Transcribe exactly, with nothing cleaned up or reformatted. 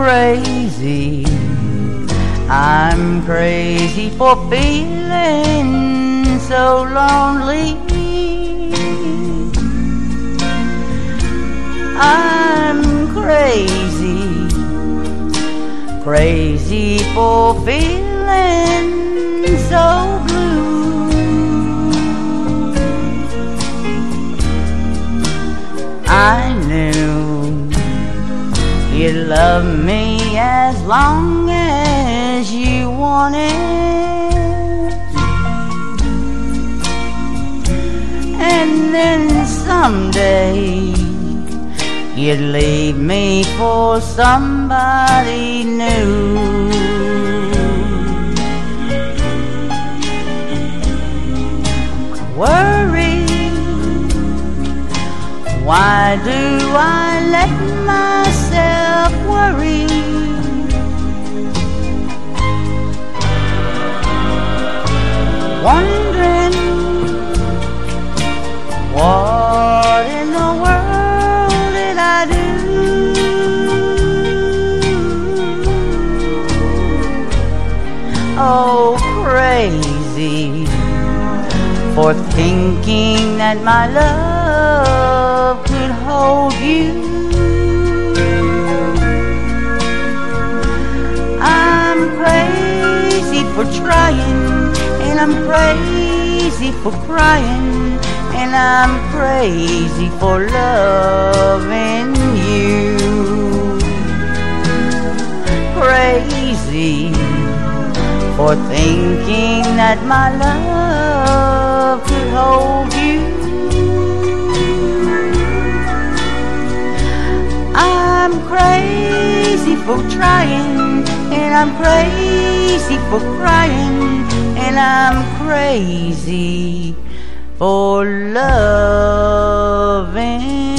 crazy, I'm crazy for feeling so lonely. I'm crazy, crazy for feeling so blue. I knew you'd love me as long as you wanted, and then someday you'd leave me for somebody new. Worry, why do I let myself worry? Wondering what in the world did I do? Oh, crazy for thinking that my love could hold you. I'm crazy for trying, and I'm crazy for crying, and I'm crazy for loving you. Crazy for thinking that my love could hold you. I'm crazy for trying, and I'm crazy for crying, and I'm crazy for loving